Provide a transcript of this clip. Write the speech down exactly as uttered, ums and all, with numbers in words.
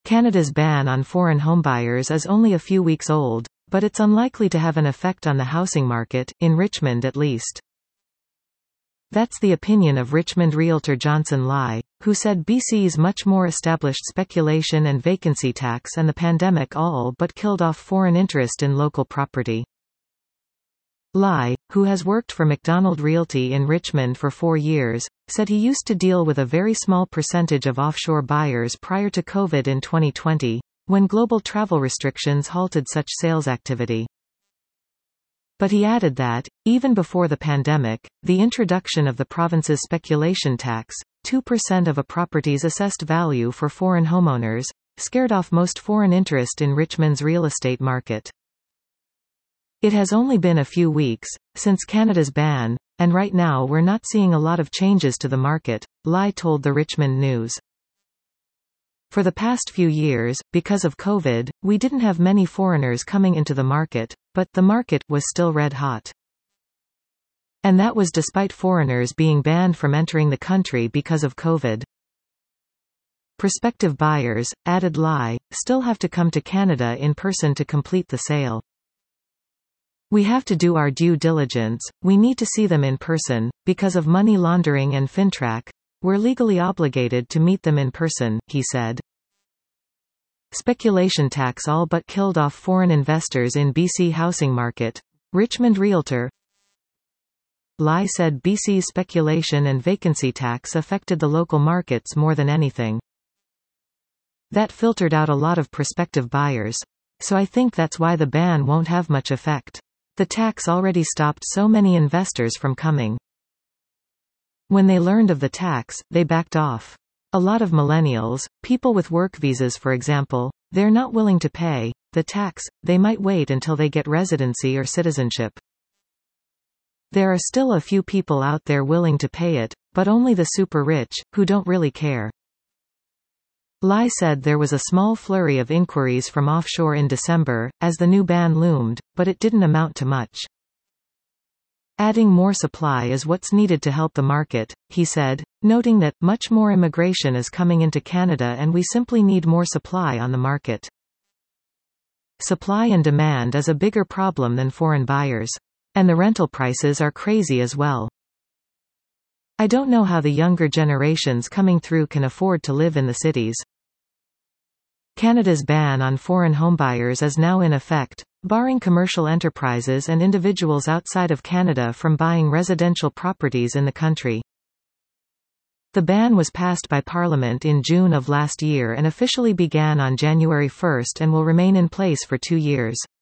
Canada's ban on foreign homebuyers is only a few weeks old, but it's unlikely to have an effect on the housing market, in Richmond at least. That's the opinion of Richmond realtor Johnson Lai, who said B C's much more established speculation and vacancy tax and the pandemic all but killed off foreign interest in local property. Lai, who has worked for McDonald Realty in Richmond for four years, said he used to deal with a very small percentage of offshore buyers prior to COVID in twenty twenty, when global travel restrictions halted such sales activity. But he added that, even before the pandemic, the introduction of the province's speculation tax, two percent of a property's assessed value for foreign homeowners, scared off most foreign interest in Richmond's real estate market. It has only been a few weeks since Canada's ban, and right now we're not seeing a lot of changes to the market, Lai told the Richmond News. For the past few years, because of COVID, we didn't have many foreigners coming into the market, but the market was still red hot. And that was despite foreigners being banned from entering the country because of COVID. Prospective buyers, added Lai, still have to come to Canada in person to complete the sale. We have to do our due diligence, we need to see them in person, because of money laundering and FINTRAC, we're legally obligated to meet them in person, he said. Speculation tax all but killed off foreign investors in B C housing market, Richmond realtor Lai said B C's speculation and vacancy tax affected the local markets more than anything. That filtered out a lot of prospective buyers. So I think that's why the ban won't have much effect. The tax already stopped so many investors from coming. When they learned of the tax, they backed off. A lot of millennials, people with work visas for example, they're not willing to pay the tax, they might wait until they get residency or citizenship. There are still a few people out there willing to pay it, but only the super rich, who don't really care. Lai said there was a small flurry of inquiries from offshore in December, as the new ban loomed, but it didn't amount to much. Adding more supply is what's needed to help the market, he said, noting that much more immigration is coming into Canada and we simply need more supply on the market. Supply and demand is a bigger problem than foreign buyers. And the rental prices are crazy as well. I don't know how the younger generations coming through can afford to live in the cities. Canada's ban on foreign homebuyers is now in effect, barring commercial enterprises and individuals outside of Canada from buying residential properties in the country. The ban was passed by Parliament in June of last year and officially began on January first and will remain in place for two years.